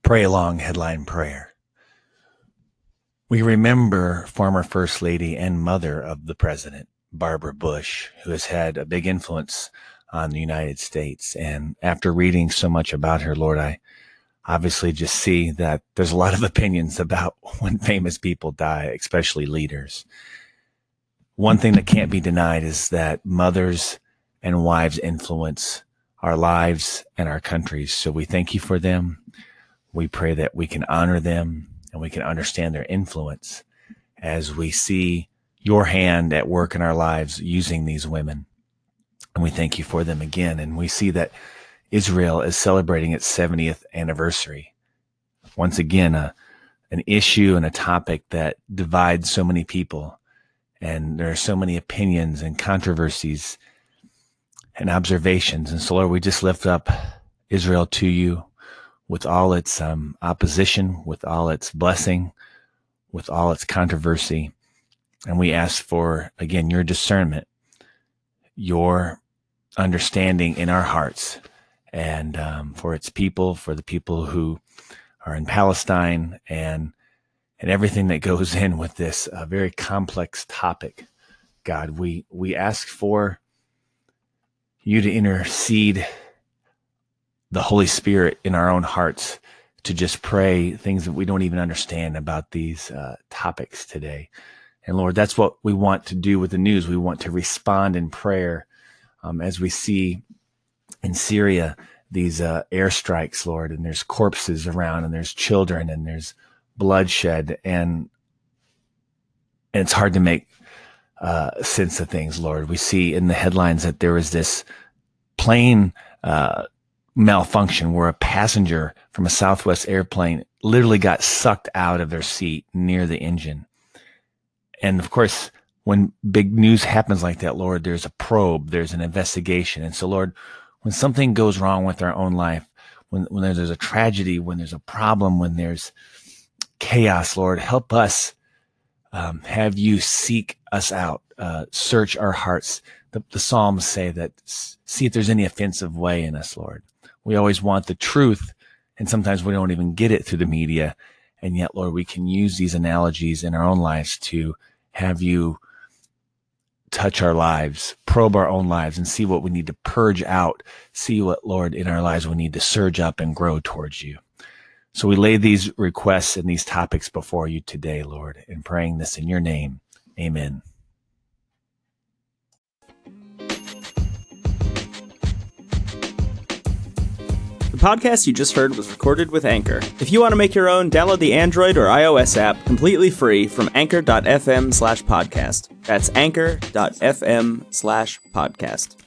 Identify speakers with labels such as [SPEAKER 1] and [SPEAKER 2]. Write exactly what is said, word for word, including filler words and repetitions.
[SPEAKER 1] Pray along headline prayer. We remember former First Lady and mother of the President, Barbara Bush, who has had a big influence on the United States. And after reading so much about her, Lord, I obviously just see that there's a lot of opinions about when famous people die, especially leaders. One thing that can't be denied is that mothers and wives influence our lives and our countries. So we thank you for them. We pray that we can honor them and we can understand their influence as we see your hand at work in our lives using these women. And we thank you for them again. And we see that Israel is celebrating its seventieth anniversary. Once again, a, an issue and a topic that divides so many people. And there are so many opinions and controversies and observations. And so, Lord, we just lift up Israel to you with all its um, opposition, with all its blessing, with all its controversy. And we ask for, again, your discernment, your understanding in our hearts, and um, for its people, for the people who are in Palestine, and and everything that goes in with this uh, very complex topic. God, we we ask for you to intercede the Holy Spirit in our own hearts to just pray things that we don't even understand about these uh, topics today. And Lord, that's what we want to do with the news. We want to respond in prayer um, as we see in Syria these uh, airstrikes, Lord, and there's corpses around, and there's children, and there's bloodshed, and, and it's hard to make uh, sense of things, Lord. We see in the headlines that there was this plane uh, malfunction where a passenger from a Southwest airplane literally got sucked out of their seat near the engine. And of course, when big news happens like that, Lord, there's a probe, there's an investigation. And so, Lord, when something goes wrong with our own life, when, when there's a tragedy, when there's a problem, when there's chaos, Lord, help us um, have you seek us out, uh, search our hearts. The, the Psalms say that, see if there's any offensive way in us, Lord. We always want the truth, and sometimes we don't even get it through the media. And yet, Lord, we can use these analogies in our own lives to have you touch our lives, probe our own lives, and see what we need to purge out, see what, Lord, in our lives we need to surge up and grow towards you. So we lay these requests and these topics before you today, Lord, and praying this in your name. Amen.
[SPEAKER 2] The podcast you just heard was recorded with Anchor. If you want to make your own, download the Android or iOS app completely free from anchor.fm slash podcast. That's anchor.fm slash podcast.